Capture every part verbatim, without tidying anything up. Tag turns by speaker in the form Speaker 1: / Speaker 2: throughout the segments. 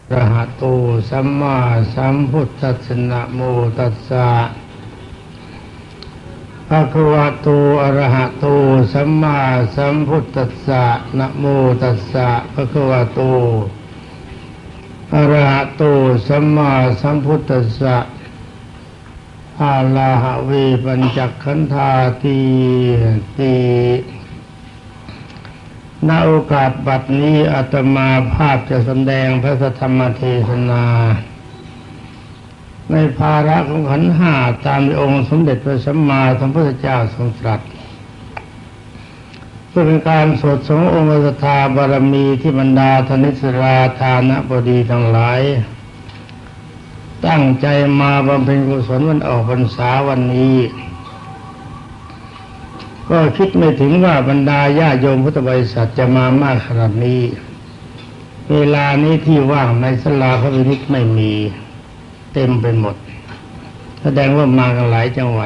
Speaker 1: อะระหะโตสัมมาสัมพุทธัสสะนะโมตัสสะภะคะวะโตอะระหะโตสัมมาสัมพุทธัสสะนะโมตัสสะภะคะวะโตอะระหะโตสัมมาสัมพุทธัสสะอาลาหะเวปัญจขันธาติติณโอกาสบัดนี้อาตมาภาพจะแสดงพระธรรมเทศนาในภาระของขันธ์ห้าตามที่องค์สมเด็จพระสัมมาสัมพุทธเจ้าทรงตรัสเพื่อเป็นการสวดทรงองค์ศรัทธาบารมีที่บรรดาธนิสราทานบดีทั้งหลายตั้งใจมาบำเพ็ญกุศลวันออกพรรษาวันนี้ก็คิดไม่ถึงว่าบรรดาญาโยมพุทธบริษัทจะมามากขนาดนี้เวลานี้ที่ว่างในศาลาพระวินิจไม่มีเต็มไปหมดแสดงว่ามากันหลายจังหวัด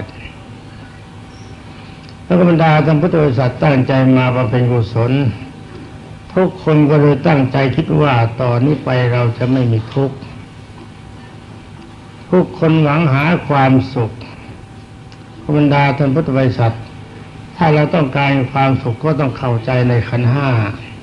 Speaker 1: แล้วก็บรรดาท่านพุทธบริษัทตั้งใจมาบำเพ็ญกุศลทุกคนก็เลยตั้งใจคิดว่าต่อนนี้ไปเราจะไม่มีทุกข์ทุกคนหวังหาความสุขบรรดาท่านพุทธบริษัทถ้าเราต้องการความสุขก็ต้องเข้าใจในขันธ์ห้า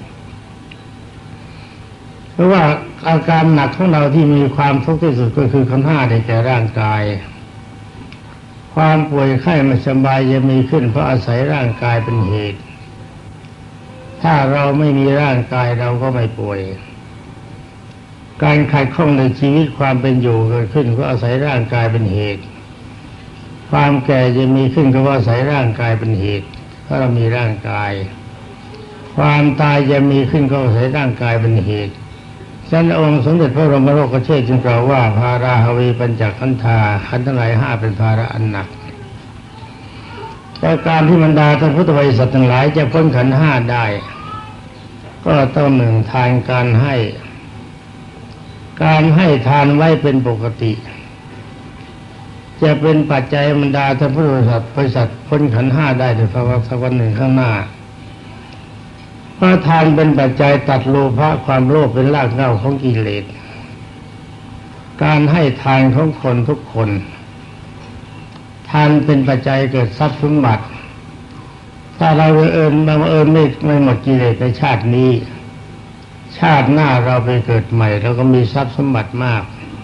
Speaker 1: เพราะว่าอาการหนักของเราที่มีความทุกข์ที่สุดก็คือขันธ์ห้าในแก่ร่างกายความป่วยไข้ไม่สบายจะมีขึ้นเพราะอาศัยร่างกายเป็นเหตุถ้าเราไม่มีร่างกายเราก็ไม่ป่วยการขัดข้องในชีวิตความเป็นอยู่เกิดขึ้นก็อาศัยร่างกายเป็นเหตุความแก่จะมีขึ้นก็อาศัยร่างกายเป็นเหตุเพราะเรามีร่างกายความตายจะมีขึ้นก็อาศัยร่างกายเป็นเหตุฉะนั้นองค์สมเด็จพระบรมโลกเชษฐ์จึงกล่าวว่าภาราหวีปัญจขันธาขันธ์ทั้งหลายห้าเป็นภาระอันหนักแต่การที่บรรดาท่านพุทธบริษัททั้งหลายจะพ้นขันธ์ห้าได้ก็ต้องหนึ่งทานการให้การให้ทานไว้เป็นปกติจะเป็นปัจจัยบรรดาท่านพุทธบริษัทบริษัทพ้นขันธ์ห้าได้ในภาวะสักวันหนึ่งข้างหน้าเพราะทานเป็นปัจจัยตัดโลภะความโลภเป็นรากเหง้าของกิเลสการให้ทานของคนทุกคนทานเป็นปัจจัยเกิดทรัพย์สมบัติถ้าเราเอิญบังเอิญไม่ไม่หมดกิเลสในชาตินี้ชาติหน้าเราไปเกิดใหม่เราก็มีทรัพย์สมบัติมาก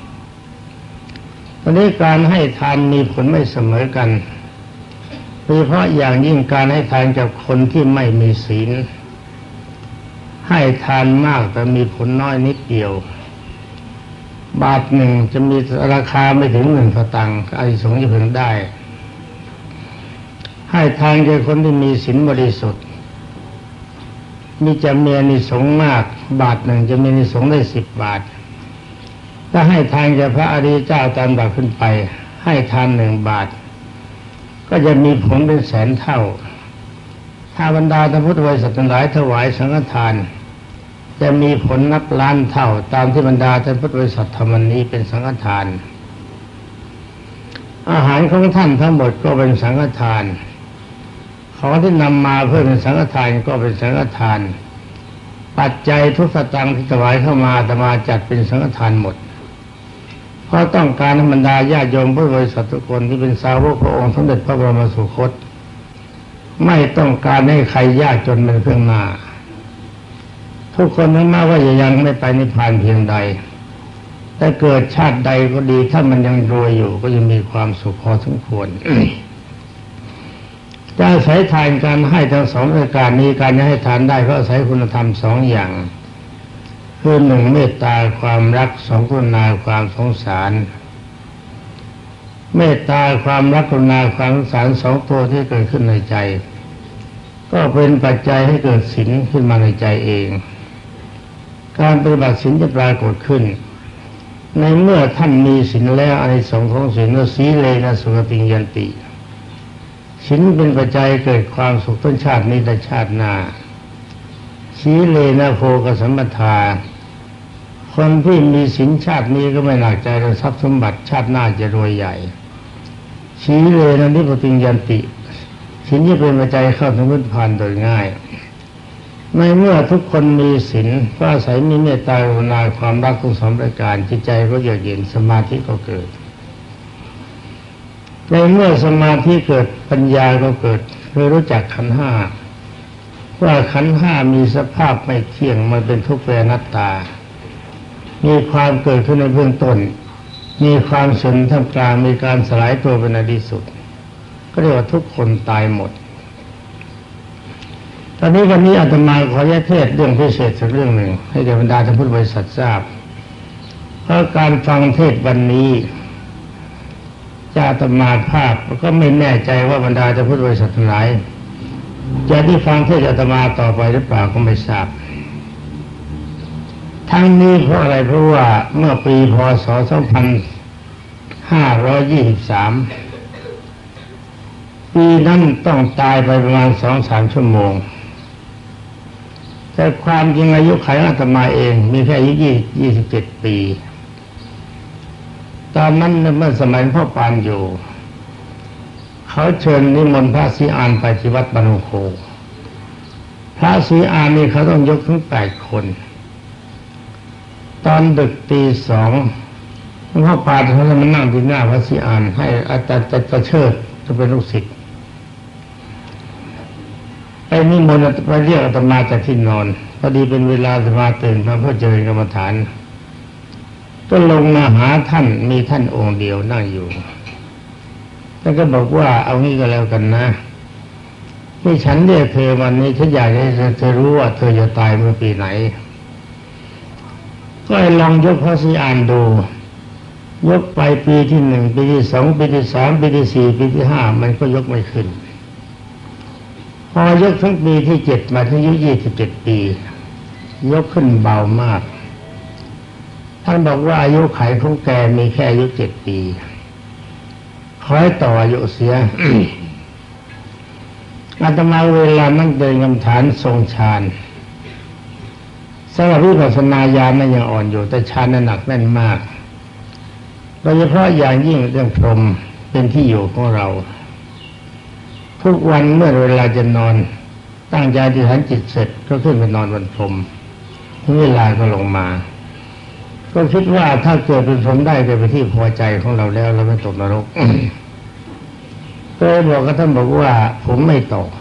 Speaker 1: ตอนนี้การให้ทานมีผลไม่เสมอกันโดยเฉพาะอย่างยิ่งการให้ทานกับคนที่ไม่มีศีลให้ทานมากแต่มีผลน้อยนิดเดียวบาทหนึ่งจะมีราคาไม่ถึงหนึ่งสตางค์อานิสงส์จะพึงได้ให้ทานแก่คนที่มีศีลบริสุทธิ์มีจะมีอานิสงส์มากบาทหนึ่งจะมีอานิสงส์ได้สิบบาทถ้าให้ทานแก่พระอริยเจ้าตามดับขึ้นไปให้ทานหนึ่งบาทก็จะมีผลเป็นแสนเท่าถ้าบรรดาท่านพุทธบริษัททั้งหลายถวายสังฆทานจะมีผลนับล้านเท่าตามที่บรรดาท่านพุทธบริษัททำวันนี้เป็นสังฆทานอาหารของท่านทั้งหมดก็เป็นสังฆทานของที่นำมาเพื่อเป็นสังฆทานก็เป็นสังฆทานปัจจัยทุกสตางค์ที่ถวายเข้ามาอาตมาจัดเป็นสังฆทานหมดเพราะต้องการให้บรรดาญาโยมผู้บริสุทธิ์ทุกคนที่เป็นสาวกพระองค์สมเด็จพระบรมสุคตไม่ต้องการให้ใครยากจนเป็นเครื่องหน้าทุกคนทั้งแม้ว่าจะยังไม่ไปนิพพานเพียงใดแต่เกิดชาติใดก็ดีถ้ามันยังรวยอยู่ก็ยังมีความสุขพอสมควร จะอาศัยทานการให้ทั้งสองประการนี้การให้ทานได้ก็อาศัยคุณธรรมสองอย่างคือหนึ่งเมตตาความรักสองกรุณาความสงสารเมตตาความรักกรุณาความสงสารสองตัวที่เกิดขึ้นในใจก็เป็นปัจจัยให้เกิดศีลขึ้นมาในใจเองการปฏิบัติศีลจะปรากฏขึ้นในเมื่อท่านมีศีลแล้วอานิสงส์ของศีลก็สีเลนะสุขติยันติศีลเป็นปัจจัยเกิดความสุขต้นชาตินี้และชาติหน้าสีเลนะโภคสัมปทาคนที่มีศีลชาตินี้ก็ไม่หนักใจเรื่องทรัพย์สมบัติชาติหน้าจะรวยใหญ่สีเลนะนิพพิยันติศีลที่เป็นปัจจัยเข้าถึงนิพพานโดยง่ายในเมื่อทุกคนมีศีลก็อาศัยมีเมตตากรุณาความรักทั้งสองประการจิตใจก็เยือกเย็นสมาธิก็เกิดในเมื่อสมาธิเกิดปัญญาก็เกิดโดยรู้จักขันธ์ห้าว่าขันธ์ห้ามีสภาพไม่เที่ยงมันเป็นทุกข์เป็นอนัตตามีความเกิดขึ้นในเบื้องต้นมีความเสื่อมท่ามกลางมีการสลายตัวเป็นในที่สุดก็เรียกว่าทุกคนตายหมดตอนนี้วันนี้อาตมาขอแยกเทศเรื่องพิเศษสักเรื่องหนึ่งให้แก่บรรดาท่านพุทธบริษัททราบเพราะการฟังเทศวันนี้จะอาตมาภาพก็ไม่แน่ใจว่าบรรดาท่านพุทธบริษัททั้งหลายจะได้ฟังเทศอาตมาต่อไปหรือเปล่าก็ไม่ทราบทั้งนี้เพราะอะไรเพราะว่าเมื่อปีพ.ศ. สองพันห้าร้อยยี่สิบสามปีนั้นต้องตายไปประมาณ สองถึงสาม ชั่วโมงแต่ความจริงอายุขัยอาตมาเองมีแค่อายุยี่สิบเจ็ดปีตอนนั้นเมื่อสมัยพ่อปานอยู่เขาเชิญนิมนต์พระศรีอานไปที่วัดบรรพโคพระศรีอานนี่เขาต้องยกถึงแปดคนตอนดึกตีสองพ่อปานเขาจะมานั่งที่หน้าพระศรีอานให้อาจารย์จะเชิดจะเป็นลูกศิษย์ไอ้นิมนต์ไปเรียกอาตมาจากที่นอนพอดีเป็นเวลาอาตมาตื่นมาเพื่อเจริญกรรมฐานก็ลงมาหาท่านมีท่านองค์เดียวนั่งอยู่ท่านก็บอกว่าเอางี้ก็แล้วกันนะที่ฉันเรียกเธอวันนี้ฉันอยากให้เธอรู้ว่าเธอจะตายเมื่อปีไหนก็ลองยกพระศรีอานดูยกไปปีที่หนึ่งปีที่สองปีที่สามปีที่สี่ปีที่ห้ามันก็ยกไม่ขึ้นพอยกทั้งปีที่เจ็ดมาถึงอายุยี่สิบเจ็ดปียกขึ้นเบามากท่านบอกว่าอายุขัยของแกมีแค่อายุเจ็ดปีขอให้ต่ออายุเสีย อาตมาเวลานั่งเดินกรรมฐานทรงฌานสำหรับวิปัสสนาญาณนั้นยังอ่อนอยู่แต่ฌานนั้นหนักแน่นมากโดยเฉพาะอย่างยิ่งเรื่องพรหมเป็นที่อยู่ของเราทุกวันเมื่อเวลาจะนอนตั้งใจอธิษฐานจิตเสร็จก็ขึ้นไปนอนบนพรหมถึงเวลาก็ลงมาก็คิดว่าถ้าเกิดเป็นพรหมได้ก็เป็นที่พอใจของเราแล้วเราไม่ตกนรก ก็บอกกับท่านบอกว่าผมไม่ตก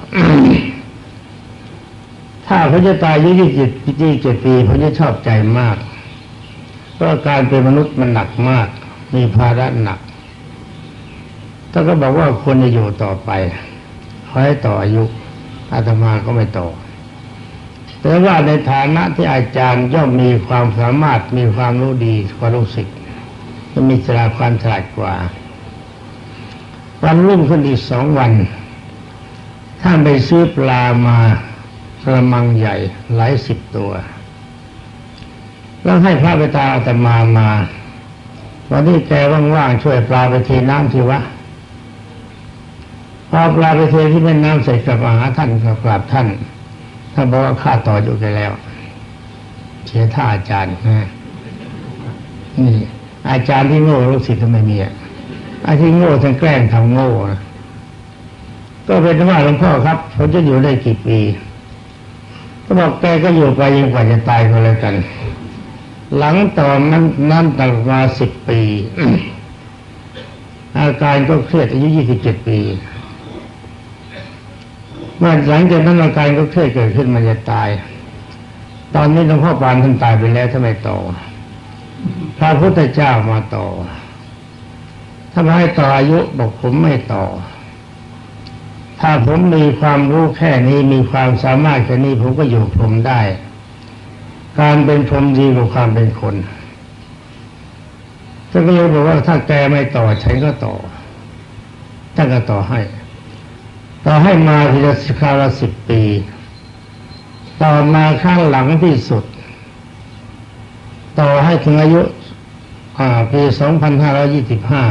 Speaker 1: ถ้าเขาจะตายอายุยี่สิบยี่สิบเจ็ดปีเขาจะชอบใจมากเพราะการเป็นมนุษย์มันหนักมากมีภาระหนักท่านก็บอกว่าควรจะอยู่ต่อไปขอให้ต่ออายุอาตมาก็ไม่ต่อแต่ว่าในฐานะที่อาจารย์ย่อมมีความสามารถมีความรู้ดีกว่าลูกศิษย์จะมีฉลาดความฉลาดกว่าวันรุ่งขึ้นอีกสองวันท่านไปซื้อปลามากระมังใหญ่หลายสิบตัวแล้วให้พระไปตาอาตมามาวันนี้แกว่างๆช่วยปลาไปเทน้ำทีวะพอปลาไปเทที่แม่น้ำเสร็จกลับมาหาท่านก็กราบท่านท่านบอกว่าข้าต่ออยู่แกแล้วเสียท่าอาจารย์นะนี่อาจารย์ที่โง่ลูกศิษย์ทำไมมีอ่ะไอ้ที่โง่ทั้งแกล้งทำโง่นะก็เป็นว่าหลวงพ่อครับผมจะอยู่ได้กี่ปีก็บอกแกก็อยู่ไปยังกว่าจะตายก็แล้วกันหลังตอนนั้นนั่นตั้งมาสิบปี อาการก็เครียดอายุยี่สิบเจ็ดปีเมื่อหลังจากนั้นอาการก็เครียดเกิดขึ้นมันจะตายตอนนี้หลวงพ่อปานท่านตายไปแล้วทำไมต่อพระพุทธเจ้ามาต่อถ้าไม่ให้ต่ออายุบอกผมไม่ต่อถ้าผมมีความรู้แค่นี้มีความสามารถแค่นี้ผมก็อยู่พรหมได้การเป็นพรหมดีกว่าความเป็นคนท่านก็เลยบอกว่าถ้าแกไม่ต่อฉันก็ต่อท่านก็ต่อให้ต่อให้มาทีละคราวละสิบปีต่อมาข้างหลังที่สุดต่อให้ถึงอายุปีสองพันห้าร้อยยี่สิบห้า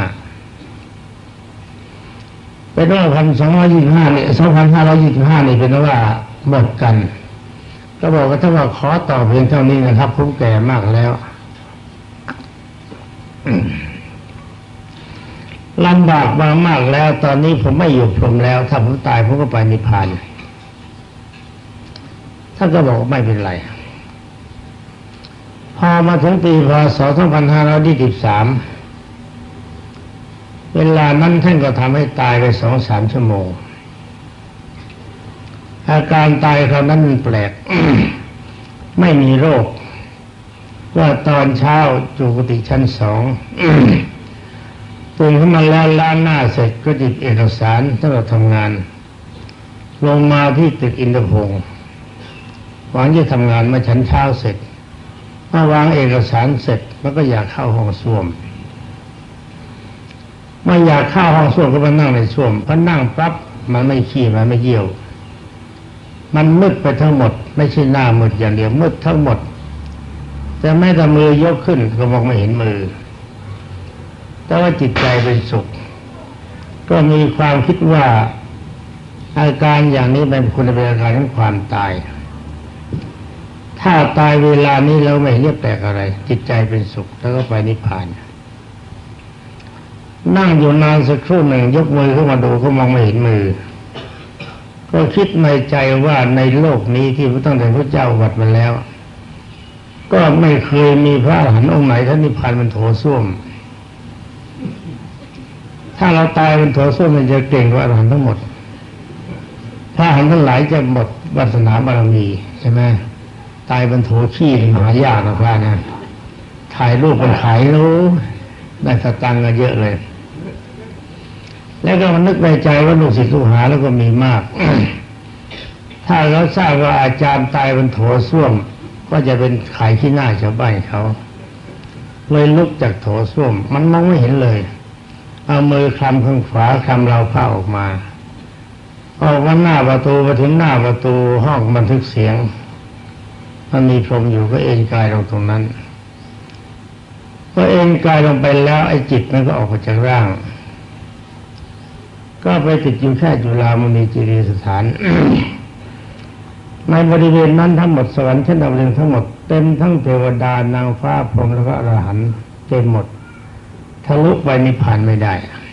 Speaker 1: เป็นว่าพันสองร้อยยี่สิบห้านี่สองพันห้าร้อยยี่สิบห้านี่เป็นว่าหมดกันก็บอกว่าถ้าว่าขอต่อเพียงเท่านี้นะครับผมแก่มากแล้วลำบากมามากแล้วตอนนี้ผมไม่อยู่พรหมแล้วถ้าผมตายผมก็ไปนิพพานทท่านก็บอกไม่เป็นไรพอมาถึงปีพ.ศ. สองพันห้าร้อยยี่สิบสามเวลานั้นท่านก็ทำให้ตายไปสองสามชั่วโมงอาการตายคราวนั้นมันแปลก ไม่มีโรคว่าตอนเช้าอยู่กุฏิชั้นสอง ตื่นขึ้นมาแล้วล้างหน้าเสร็จก็หยิบเอกสารสำหรับทำงานลงมาที่ตึกอินทรพงศ์หวังจะทำงานเมื่อฉันเช้าเสร็จเมื่อวางเอกสารเสร็จมันก็อยากเข้าห้องส้วมเมื่ออยากเข้าห้องส้วมก็มานั่งในส้วมพอนั่งปั๊บมันไม่ขี้มันไม่เยี่ยวมันมืดไปทั้งหมดไม่ใช่หน้ามืดอย่างเดียวมืดทั้งหมดแต่แม้แต่มือยกขึ้นก็มองไม่เห็นมือแต่ว่าจิตใจเป็นสุขก็มีความคิดว่าอาการอย่างนี้เป็นคุณเป็นอาการของความตายถ้าตายเวลานี้เราไม่เรียกแปลกอะไรจิตใจเป็นสุขแล้วก็ไปนิพพานนั่งอยู่นานสักครู่หนึ่งยกมือขึ้นมาดูก็มองไม่เห็นมือก็คิดในใจว่าในโลกนี้ที่พระตั้งแต่พระเจ้าวัดมาแล้วก็ไม่เคยมีพระอรหันต์องค์ไหนท่านนิพพานเป็นโถส้วมถ้าเราตายเป็นโถส้วมมันจะเก่งกว่าอรหันต์ทั้งหมดพระอรหันต์ทั้งหลายจะหมดวาสนาบารมีใช่ไหมตายเป็นโถขี้หายากนะพระนะถ่ายรูปเป็นขายรู้ได้สตังค์กันเยอะเลยแล้วก็มันนึกในใจว่าลูกศิษย์ลูกหาแล้วก็มีมาก ถ้าเราทราบว่าอาจารย์ตายเป็นโถส้วมก็จะเป็นขายขี้หน้าชาวบ้านเขาเลยลุกจากโถส้วมมันมองไม่เห็นเลยเอามือคลำข้างขวาคลำราวผ้าออกมาออกมาหน้าประตูมาถึงหน้าประตูห้องบันทึกเสียงมันมีพรหมอยู่ก็เอ็นกายลงตรงนั้นก็เอ็นกายลงไปแล้วไอ้จิตมันก็ออกมาจากร่างก็ไปติดอยู่แค่จุฬามณีจิรีสถาน ในบริเวณนั้นทั้งหมดสวรรค์ชั้นดาวดึงทั้งหมดเต็มทั้งเทวดานางฟ้าพรหมแล้วก็อรหันต์เต็มหมดทะลุไปนิพพานไม่ได้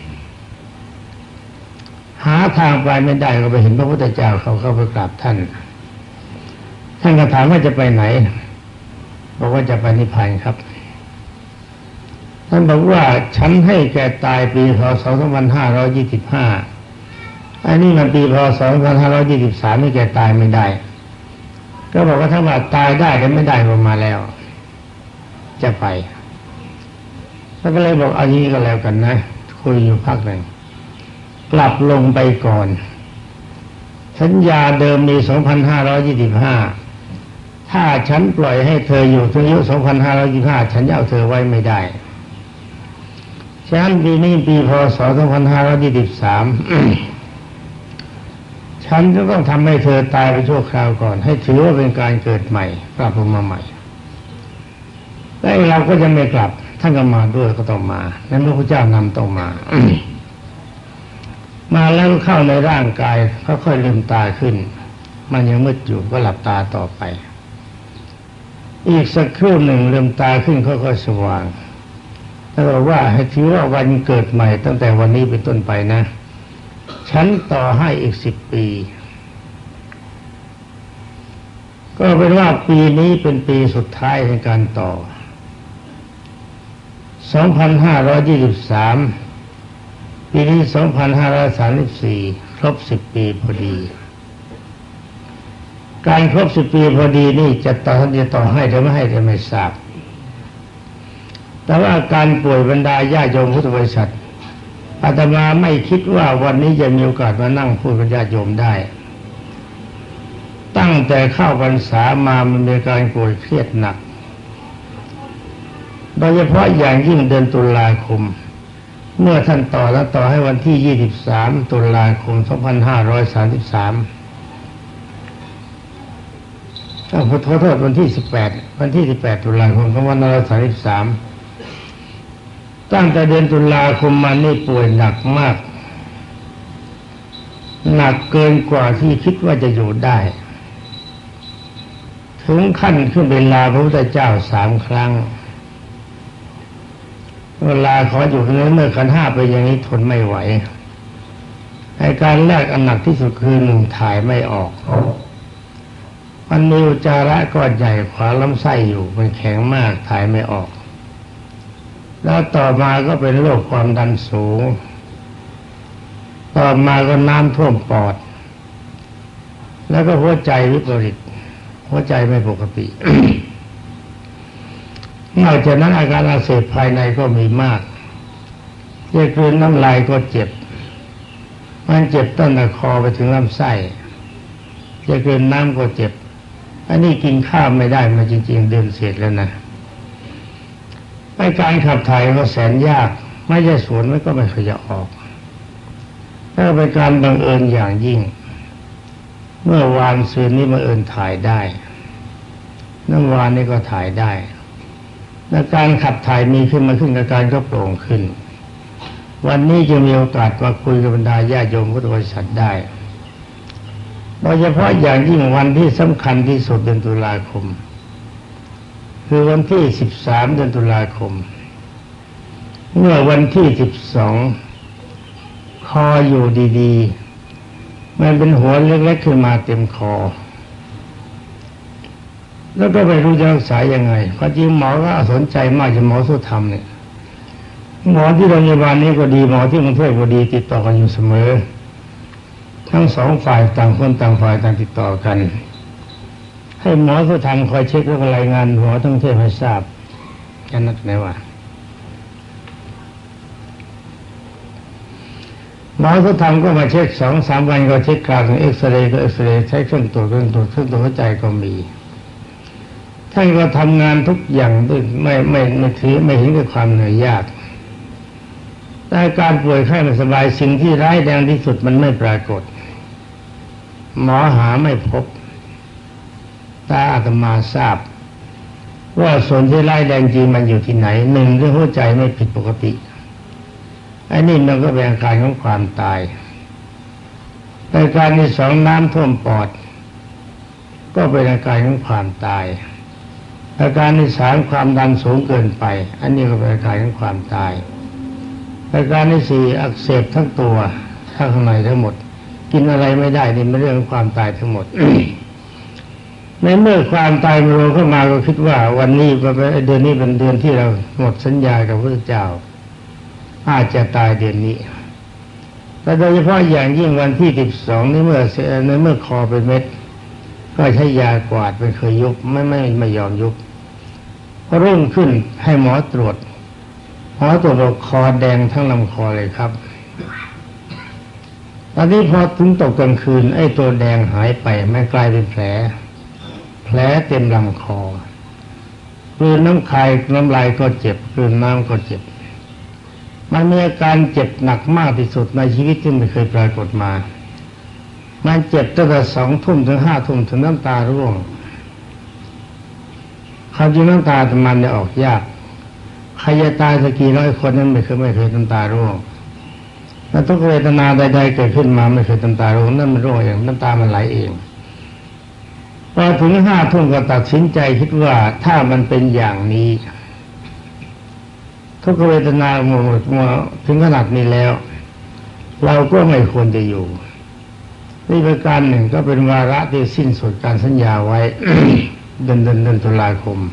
Speaker 1: หาทางไปไม่ได้ก็ไปเห็นพระพุทธเจ้าเขาเข้าไปกราบท่านท่านก็ถามว่าจะไปไหนบอกว่าจะไปนิพพานครับท่านบอกว่าฉันให้แกตายปีพ.ศ. สองพันห้าร้อยยี่สิบห้าอันนี้มันปีพ.ศ. สองพันห้าร้อยยี่สิบสามนี่แกตายไม่ได้ก็บอกว่าถ้าว่าตายได้แต่ไม่ได้ลงมาแล้วจะไปท่านก็เลยบอกเอางี้ก็แล้วกันนะคุยอยู่พักหนึ่งกลับลงไปก่อนสัญญาเดิมมี สองพันห้าร้อยยี่สิบห้า ถ้าฉันปล่อยให้เธออยู่ถึงอายุ สองพันห้าร้อยยี่สิบห้า ฉันจะเอาเธอไว้ไม่ได้ฉะนั้นปีนี้ปีพ.ศ. สองพันห้าร้อยยี่สิบสาม ฉันจะต้องทำให้เธอตายไปชั่วคราวก่อนให้ถือว่าเป็นการเกิดใหม่กลับลงมาใหม่แต่เราก็จะไม่กลับท่านก็มาด้วยก็ต้องมานั้นพระพุทธเจ้านำต้องมา มาแล้วเข้าในร่างกายค่อยๆลืมตาขึ้นมันยังมืดอยู่ก็หลับตาต่อไปอีกสักครู่หนึ่งลืมตาขึ้นค่อยๆสว่างแล้วบอกว่าให้ถือว่าวันเกิดใหม่ตั้งแต่วันนี้เป็นต้นไปนะฉันต่อให้อีกสิบปีก็เป็นว่าปีนี้เป็นปีสุดท้ายในการต่อ สองพันห้าร้อยยี่สิบสาม ปีนี้ สองพันห้าร้อยสามสิบสี่ ครบสิบปีพอดีการครบสิบปีพอดีนี่จะต่อท่านจะต่อให้หรือไม่ให้จะไม่ทราบแต่ว่าการป่วยบรรดาญาโยมพุทธบริษัทอาตมาไม่คิดว่าวันนี้จะมีโอกาสมานั่งพูดกับญาติโยมได้ตั้งแต่เข้าพรรษามามันมีการป่วยเครียดหนักโดยเฉพาะอย่างยิ่งเดือนตุลาคมเมื่อท่านต่อแล้วต่อให้วันที่ยี่สิบสามตุลาคมสองพันห้าร้อยสามสิบสามถ้าขอโทษวันที่สิบแปดวันที่สิบแปดตุลาคมสองพันห้าร้อยสามสิบสามตั้งแต่เดือนตุลาคมมานี่ป่วยหนักมากหนักเกินกว่าที่คิดว่าจะอยู่ได้ถึงขั้นขึ้นไปลาพระพุทธเจ้าสามครั้งเวลาขออยู่เนื้อเมื่อขันธ์ห้าไปอย่างนี้ทนไม่ไหวอาการแรกอันหนักที่สุดคือหนึ่งถ่ายไม่ออกมันมีอุจจาระก้อนใหญ่ขวางลำไส้อยู่มันแข็งมากถ่ายไม่ออกแล้วต่อมาก็เป็นโรคความดันสูงต่อมาก็น้ำท่วมปอดแล้วก็หัวใจวิปริตหัวใจไม่ปกติ นอกจากนั้นอาการอักเสบภายในก็มีมากจะกลืนน้ำลายก็เจ็บมันเจ็บตั้งแต่คอไปถึงลำไส้จะกลืนน้ำก็เจ็บอันนี้กินข้าวไม่ได้มาจริงๆเดือนเสร็จแล้วนะในการขับถ่ายก็แสนยากไม่ใช่สวนมันก็ไม่เคยจะออกถ้าเป็นการบังเอิญอย่างยิ่งเมื่อวานซืนนี้บังเอิญถ่ายได้น้ำวานนี้ก็ถ่ายได้และการขับถ่ายมีขึ้นมาขึ้นอาการก็โปร่งขึ้นวันนี้จะมีโอกาสมาคุยกับบรรดาญาติโยมพุทธบริษัทได้โดยเฉพาะอย่างยิ่งวันที่สำคัญที่สุดเดือนตุลาคมคือวันที่สิบสามเดือนตุลาคมเมื่อวันที่สิบสองคออยู่ดีๆมันเป็นหัวเล็กๆขึ้นมาเต็มคอแล้วก็ไม่รู้จะรักษายังไงความจริงหมอก็สนใจมากจะหมอสุธรรมเนี่ยหมอที่โรงพยาบาลนี้ก็ดีหมอที่กรุงเทพก็ดีติดต่อกันอยู่เสมอทั้งสองฝ่ายต่างคนต่างฝ่ายต่างติดต่อกันให้หมอสุธรรมคอยเช็คแล้วก็รายงานหมอทั้งเทพให้ทราบกันนักไหนว่าหมอสุธรรมก็มาเช็คสองสามวันก็เช็คกลางเอ็กซเรย์ก็เอ็กซเรย์ใช้เครื่องตรวจเครื่องตรวจเครื่องตรวจหัวใจก็มีท่านก็ทำงานทุกอย่างด้วยไม่ไม่ไม่ถือไม่เห็นกับความเหนื่อยยากแต่การป่วยไข้ไม่สบายสิ่งที่ร้ายแรงที่สุดมันไม่ปรากฏหมอหาไม่พบแต่อาตมาทราบว่าส่วนที่ร้ายแรงจริงมันอยู่ที่ไหนหนึ่งเรื่องหัวใจไม่ผิดปกติไอ้นี่มันก็เป็นอาการของความตายแต่การที่สองน้ำท่วมปอดก็เป็นอาการของความตายอาการที่สามความดันสูงเกินไปอันนี้ก็เป็นอาการของความตายอาการที่สี่อักเสบทั้งตัวทั้งข้างในทั้งหมดกินอะไรไม่ได้นี่เป็นเรื่องของความตายทั้งหมด ในเมื่อความตายมันลงเข้ามาก็คิดว่าวันนี้เดือนนี้เป็นเดือนที่เราหมดสัญญากับพระพุทธเจ้าอาจจะตายเดือนนี้แต่โดยเฉพาะอย่างยิ่งวันที่สิบสองนี่เมื่อในเมื่อคอเป็นเม็ดก็ใช้ยากวาดไม่เคยยุบไม่ไม่ไม่ยอมยุบพอรุ่งขึ้นให้หมอตรวจหมอตรวจบอกคอแดงทั้งลำคอเลยครับตอนนี้พอถึงตกกลางคืนไอ้ตัวแดงหายไปไม่กลายเป็นแผลแผลเต็มลำคอกลืนน้ำคายน้ำลายก็เจ็บกลืนน้ำก็เจ็บมันมีอาการเจ็บหนักมากที่สุดในชีวิตที่ไม่เคยปรากฏมามันเจ็บตั้งแต่สองทุ่มถึงห้าทุ่มถึงน้ำตาร่วงความจริงน้ำตาแต่มันจะออกยากใครจะตายสักกี่ร้อยคนนั้นไม่เคยไม่เคยน้ำตาร่วงแล้วทุกเวทนาใดๆเกิดขึ้นมาไม่เคยน้ำตาร่วงนั่นมันร่วงเองน้ำตามันไหลเองพอถึงห้าทุ่มก็ตัดสินใจคิดว่าถ้ามันเป็นอย่างนี้ทุกเวทนาหมดมาถึงขนาดนี้แล้วเราก็ไม่ควรจะอยู่นี่เป็นการหนึ่งก็เป็นวาระที่สิ้นสุดการสัญญาไว้ เดือนเดือนเดือนตุลาคม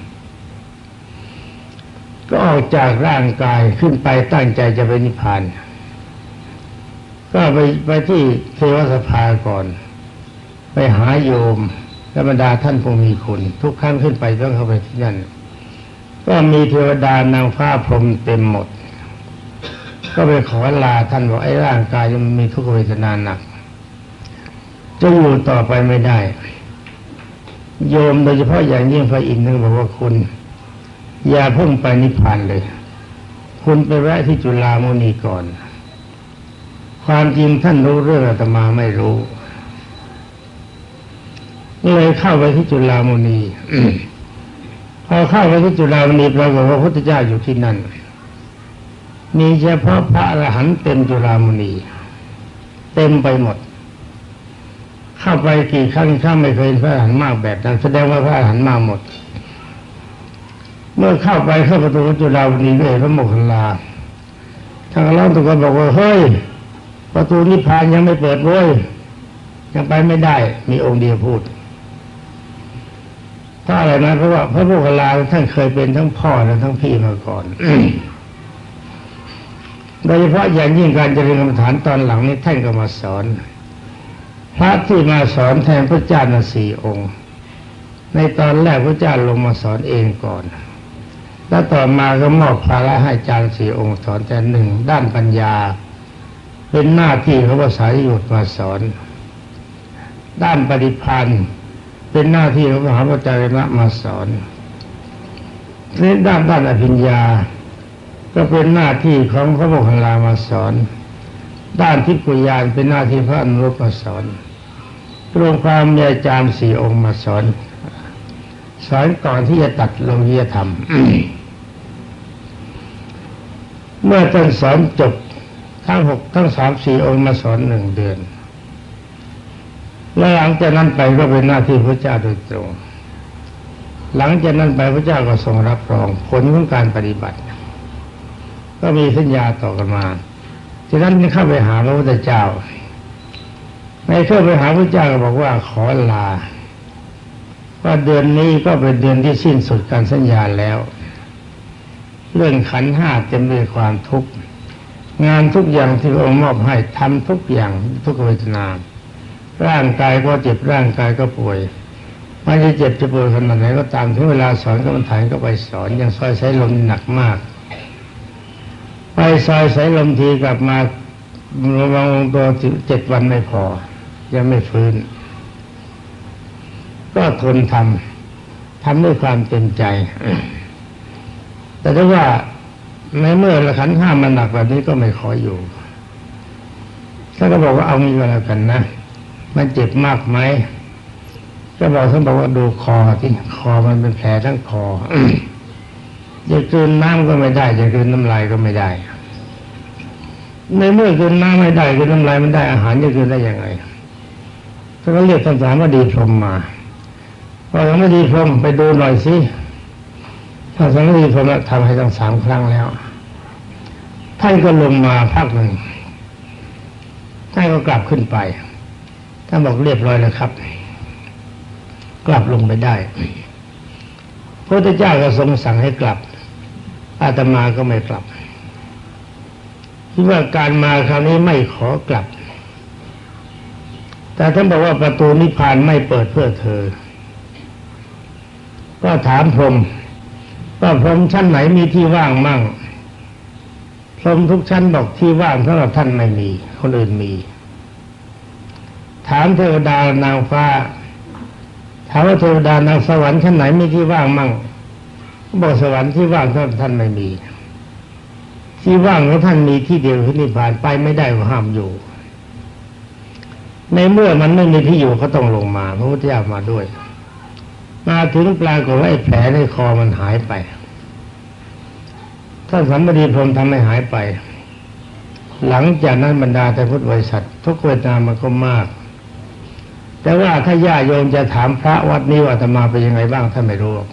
Speaker 1: ก็ออกจากร่างกายขึ้นไปตั้งใจจะไปนิพพานก็ไปไปที่เทวสภาก่อนไปหาโยมและบรรดาท่านผู้มีคุณทุกครั้งขึ้นไปต้องเข้าไปที่นั่นก็มีเทวดานางฟ้าพรหมเต็มหมดก็ไปขอลาท่านบอกไอ้ร่างกายมันมีทุกขเวทนาหนักจะอยู่ต่อไปไม่ได้โยมโดยเฉพาะอย่างยิ่งพระอินทร์นึกบอกว่าคุณอย่าเพิ่งไปนิพพานเลยคุณไปแวะที่จุฬามณีก่อนความจริงท่านรู้เรื่องอาตมาไม่รู้เลยเข้าไปที่จุฬามณี พอเข้าไปที่จุฬามณีปรากฏว่าพระพุทธเจ้าอยู่ที่นั่นมีเฉพาะพระอรหันต์เต็มจุฬามณีเต็มไปหมดเข้าไปกี่ครั้งข้าไม่เคยเห็นพระอรหันต์มากแบบนั้นแสดงว่าพระอรหันต์มาหมดเมื่อเข้าไปเข้าประตูจุฬามณีก็เห็นพระโมคคัลลาทางเราตุกคนบอกว่าเฮ้ยประตูนิพพานยังไม่เปิดเว้ยยังไปไม่ได้มีองค์เดียวพูดถ้าอะไรนะเพราะว่าพระโมคคัลลาท่านเคยเป็นทั้งพ่อและทั้งพี่มาก่อน โดยเฉพาะอย่างยิ่งการเจริญกรรมฐานตอนหลังนี้ท่านก็มาสอนพระที่มาสอนแทนพระเจ้าน่ะสี่องค์ในตอนแรกพระเจ้าลงมาสอนเองก่อนแล้วต่อมาก็มอบภาระให้อาจารย์สี่องค์สอนแต่หนึ่งด้านปัญญาเป็นหน้าที่ของพระสารีบุตรมาสอนด้านปฏิพันธ์เป็นหน้าที่ของมหาปัจจายนะมาสอนในด้านด้านอภิญญาก็เป็นหน้าที่ของพระโมคคัลลามาสอนด้านทิพยญาณเป็นหน้าที่พระอนุรุตมาสอนรวมความมีอาจารย์สี่องค์มาสอนสอนก่อนที่จะตัดโลกียธรรม เมื่อท่านสอนจบทั้งหกทั้งสามสี่องค์มาสอนหนึ่งเดือนแล้วหลังจากนั้นไปก็เป็นหน้าที่พระเจ้าโดยตรงหลังจากนั้นไปพระเจ้าก็ทรงรับรองผลของการปฏิบัติก็มีสัญญาต่อกันมาฉะนั้นเข้าไปหาพระพุทธเจ้าในเข้าไปหาพระเจ้าก็บอกว่าขอลาว่าเดือนนี้ก็เป็นเดือนที่สิ้นสุดการสัญญาแล้วเรื่องขันธ์ห้าเต็มด้วยความทุกข์งานทุกอย่างที่พระองค์มอบให้ทำทุกอย่างทุกเวทนาร่างกายก็เจ็บร่างกายก็ป่วยไม่ได้เจ็บจะป่วยขนาดไหนก็ตามถึงเวลาสอนกรรมฐานก็ไปสอนยังซอยสายลมหนักมากไปซอยสายลมทีกลับมาระวังตัวเจ็ดวันไม่พอยังไม่ฟื้นก็ทนทำทำด้วยความเต็มใจแต่ถ้าว่าในเมื่อขันธ์ห้ามันหนักแบบนี้ก็ไม่ขออยู่ท่านก็บอกว่าเอางี้ก็แล้วกันนะมันเจ็บมากไหมก็บอกท่านบอกว่าดูคอที่คอมันเป็นแผลทั้งคอ จะกลืนน้ำก็ไม่ได้จะกลืนน้ำลายก็ไม่ได้ในเมื่อกลืนน้ำไม่ได้กลืนน้ำลายไม่ได้อาหารจะกลืนได้ยังไงท่านก็เรียกท่านสามว่าดีพรหมมาพอยังไม่ดีพรหมไปดูหน่อยสิท่านสามดีพรหมทำให้ตั้งสามครั้งแล้วท่านก็ลงมาพักหนึ่งท่านก็กลับขึ้นไปท่านบอกเรียบร้อยแล้วครับกลับลงไปได้พระพุทธเจ้าก็ทรงสั่งให้กลับอาตมาก็ไม่กลับคิดว่าการมาคราวนี้ไม่ขอกลับแต่ท่านบอกว่าประตูนิพพานไม่เปิดเพื่อเธอก็ถามพรหมว่าพรหมชั้นไหนมีที่ว่างมั่งพรหมทุกชั้นบอกที่ว่างสำหรับท่านไม่มีคนอื่นมีถามเทวดานางฟ้าถามว่าเทวดานางสวรรค์ชั้นไหนมีที่ว่างมั่งบอกสวรรค์ที่ว่างสำหรับท่านไม่มีที่ว่างของท่านมีที่เดียวคือนิพพานไปไม่ได้ก็ห้ามอยู่ในเมื่อมันไม่มีที่อยู่ก็ต้องลงมาพระพุทธเจ้ามาด้วยมาถึงปรากฏว่าไอ้แผลในคอมันหายไปท่านสัมปติพรหมทำให้หายไปหลังจากนั้นบรรดาแต่พุทธบริษัททุกเวทนามันก็มากแต่ว่าถ้าญาโยมจะถามพระวัดนี้ว่าอาตมาเป็นยังไงบ้างท่านไม่รู้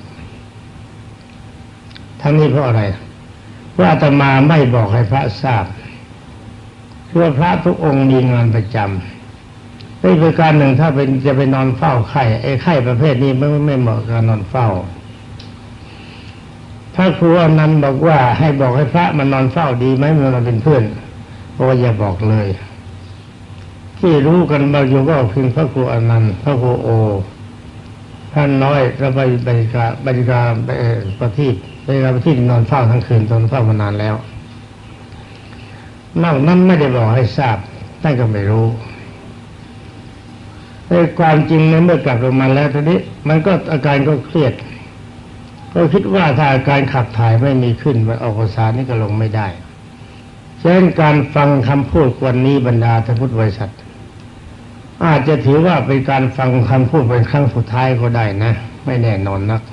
Speaker 1: ทั้งนี้เพราะอะไรว่าอาตมาไม่บอกให้พระทราบเพราะพระทุกองค์มีงานประจำในประการหนึ่งถ้าเป็นจะไปนอนเฝ้าไข้ไอ้ไข้ประเภทนี้ไม่ไม่เหมาะกับนอนเฝ้าถ้าครูอนันต์บอกว่าให้บอกให้พระมานอนเฝ้าดีไหมมันมาเป็นเพื่อนเพราะว่าอย่าบอกเลยที่รู้กันบางอยู่ก็เพียงพระครูอนันต์พระครูโอท่านน้อยระบายบริการบริการประทีปบริการประทีปนอนเฝ้าทั้งคืนตอนเฝ้ามานานแล้วนอกนั้นไม่ได้บอกให้ทราบท่านก็ไม่รู้ในความจริงในเมื่อกลับลงมาแล้วทีนี้มันก็อาการก็เครียดก็คิดว่าถ้าอาการขับถ่ายไม่มีขึ้นมันออกภาษานี่ก็ลงไม่ได้ฉะนั้นการฟังคำพูดวันนี้บรรดาท่านพุทธบริษัทอาจจะถือว่าเป็นการฟังคำพูดเป็นครั้งสุดท้ายก็ได้นะไม่แน่นอนนัก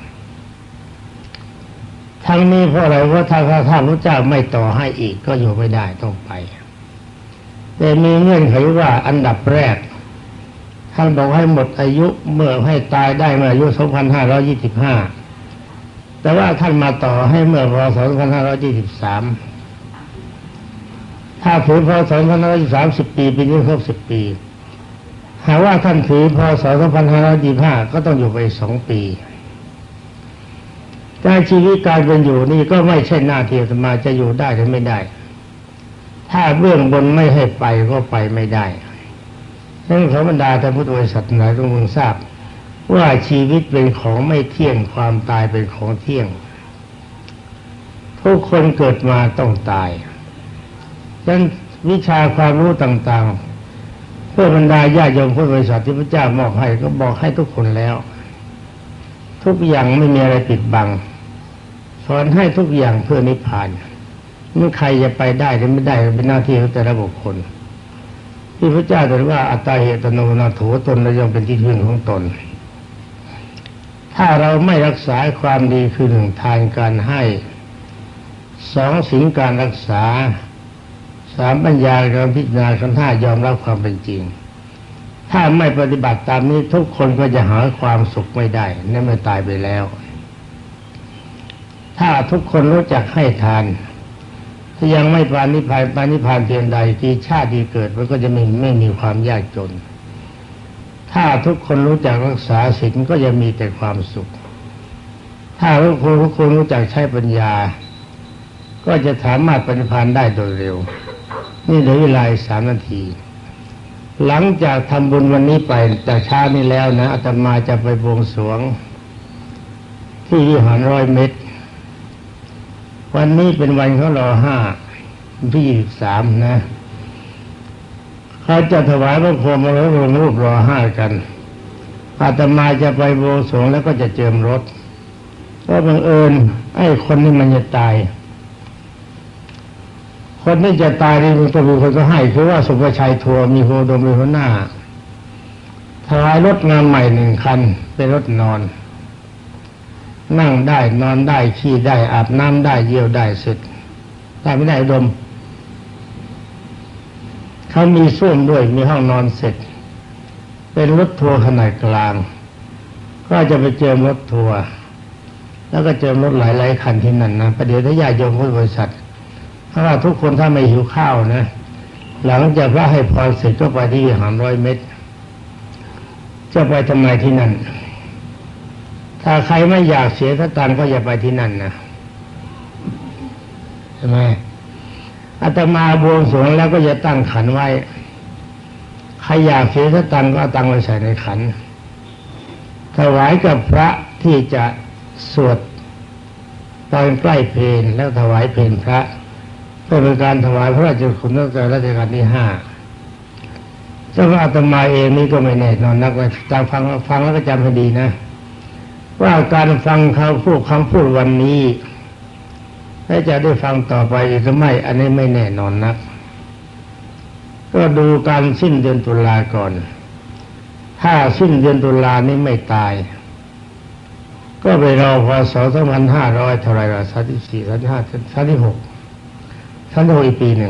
Speaker 1: ทั้งนี้เพราะอะไรเพราะถ้าถ้าพระเจ้าไม่ต่อให้อีกก็อยู่ไม่ได้ต้องไปแต่มีเงื่อนไขว่าอันดับแรกท่านบอกให้หมดอายุเมื่อให้ตายได้เมื่ออายุสองพันห้าร้อยยี่สิบห้าแต่ว่าท่านมาต่อให้เมื่อพศสองพันห้าร้อยยี่สิบสามถ้าถือพศสองพันห้าร้อยยี่สิบสามสิบปีปีนี้ครบสิบปีหากว่าท่านถือพศสองพันห้าร้อยยี่สิบห้าก็ต้องอยู่ไปสองปีแต่ชีวิตการเป็นอยู่นี่ก็ไม่ใช่หน้าที่อาตมาจะอยู่ได้หรือไม่ได้ถ้าเบื้องบนไม่ให้ไปก็ไปไม่ได้ดังนั้นขอบรรดาท่านพุทธบริษัทหลายท่านคงทราบว่าชีวิตเป็นของไม่เที่ยงความตายเป็นของเที่ยงทุกคนเกิดมาต้องตายดังนั้นวิชาความรู้ต่างๆเพื่อบรรดาญาโยมพุทธบริษัทที่พระเจ้ามอบให้ก็บอกให้ทุกคนแล้วทุกอย่างไม่มีอะไรปิดบังสอนให้ทุกอย่างเพื่อนิพพานเมื่อใครจะไปได้หรือไม่ได้เป็นหน้าที่ของแต่ละบุคคลที่พระเจ้าตรัสว่าอัตตาเหตโนนาโถตนเราย่อมเป็นที่พึ่งของตนถ้าเราไม่รักษาความดีคือหนึ่งทานการให้สองศีลการรักษาสามปัญญาการพิจารณาขันธ์ห้ายอมรับความเป็นจริงถ้าไม่ปฏิบัติตามนี้ทุกคนก็จะหาความสุขไม่ได้นั่นเมื่อตายไปแล้วถ้าทุกคนรู้จักให้ทานถ้ายังไม่ปานิพพานปานิพพานเพียงใดกี่ชาติที่เกิดมันก็จะไม่ไม่มีความยากจนถ้าทุกคนรู้จักรักษาศีลก็จะมีแต่ความสุขถ้าทุกคนทุกคนรู้จักใช้ปัญญาก็จะสามารถปฏิพานได้โดยเร็วนี่เหลือเวลาสามนาทีหลังจากทำบุญวันนี้ไปแต่เช้านี้แล้วนะอาตมาจะไปบวงสรวงที่วิหารร้อยเมตรวันนี้เป็นวันเขารอห้าที่ยี่สิบสามนะเขาจะถวายพระพรหมแล้วลงรูปรอห้ากันอาตมาจะไปบวงสรวงแล้วก็จะเจิมรถก็บังเอิญไอ้คนนี้มันจะตายคนที่จะตายนี่มันก็มีคนก็ให้คือว่าสุภชัยทัวร์มีโฮดมมีหัวหน้าถวายรถงานใหม่หนึ่งคันเป็นรถนอนนั่งได้นอนได้ขี่ได้อาบน้ำได้เยี่ยวได้เสร็จได้ไม่ได้ดมเขามีส้วมด้วยมีห้องนอนเสร็จเป็นรถทัวร์ขนาดกลางก็จะไปเจอรถทัวร์แล้วก็เจอรถหลายๆคันที่นั่นนะประเดี๋ยวถ้าญาติโยมพุทธบริษัทถ้าว่าทุกคนถ้าไม่หิวข้าวนะหลังจากพระให้พรเสร็จก็ไปที่วิหารร้อยเมตรจะไปทำไมที่นั่นถ้าใครไม่อยากเสียสตังค์ก็อย่าไปที่นั่นนะใช่ไหมอาตมาบวงสรวงแล้วก็จะตั้งขันไว้ใครอยากเสียสตังค์ก็เอาตังค์มาใส่ในขันถวายกับพระที่จะสวดตอนใกล้เพลแล้วถวายเพลพระเพื่อเป็นการถวายพระราชกุศลตั้งแต่รัชกาลที่ห้าเจ้าอาตมาเองนี่ก็ไม่แน่นอนนักว่าจำฟังฟังแล้วก็จำให้ดีนะว่าการฟังเขาพูดคำพูดวันนี้และจะได้ฟังต่อไปหรือไม่อันนี้ไม่แน่นอนนักก็ดูการสิ้นเดือนตุลาก่อนถ้าสิ้นเดือนตุลานี้ไม่ตายก็ไปรอพศสองพันห้าร้อยเท่าไรล่ะสามสิบสี่สามสิบห้าสามสิบหกสามสิบหกอีกปีหนึ่ง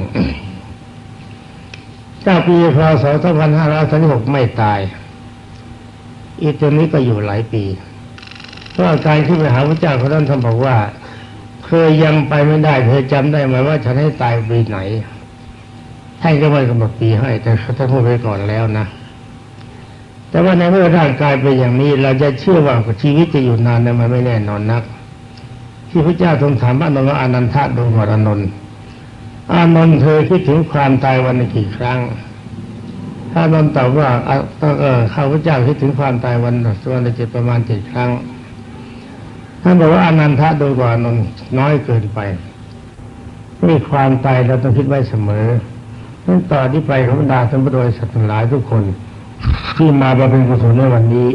Speaker 1: ถ้าปีพศสองพันห้าร้อยสามสิบหกไม่ตายอีกตัวนี้ก็อยู่หลายปีเพราะการที่ไปหาพระเจ้าเขาท่านท่านบอกว่าเคยยังไปไม่ได้เคยจำได้ไหมว่าฉันให้ตายปีไหนท่านก็ไม่กำหนดปีให้แต่ท่านพูดไปก่อนแล้วนะแต่ว่าในเมื่อร่างกายเป็นอย่างนี้เราจะเชื่อว่าชีวิตจะอยู่นานนั้นมันไม่แน่นอนนักที่พระเจ้าทรงถามอานนท์ว่าอานันทะดูก่อนอานนท์อานนท์เธอคิดถึงความตายวันละกี่ครั้งอานนท์ตอบว่าเออข้าพเจ้าคิดถึงความตายวันวันละเจ็ดประมาณเจ็ดครั้งท่านบอกว่าอนันทะดูก่อนอานนท์น้อยเกินไปมีความตายเราต้องคิดไว้เสมอตั้งต่อที่ไปของบรรดาท่านผู้โดยสัตว์ทั้งหลายทุกคนที่มาบำเพ็ญกุศลในวันนี้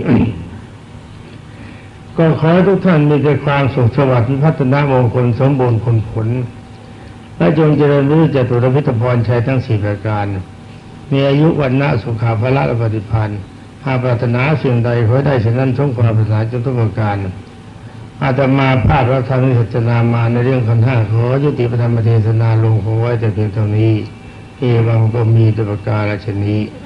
Speaker 1: ก็ขอให้ทุกท่านมีแต่ความสุขสวัสดิ์พิพัฒนามงคลสมบูรณ์ผลผลและจงเจริญรุ่งเรืองจตุรพิธพรชัยทั้งสี่ประการมีอายุวันนะสุขาภละและปฏิภาณหากปรารถนาสิ่งใดขอได้เช่นนั้นสมความปรารถนาจงทุกประการอาตมาภาพพระธรรมนิสัจนามาในเรื่องขันธ์ห้าขอยุติพระธรรมเทศนาลงคงไว้แต่เพียงเท่านี้เอวังก็มีตุปการฉะนี้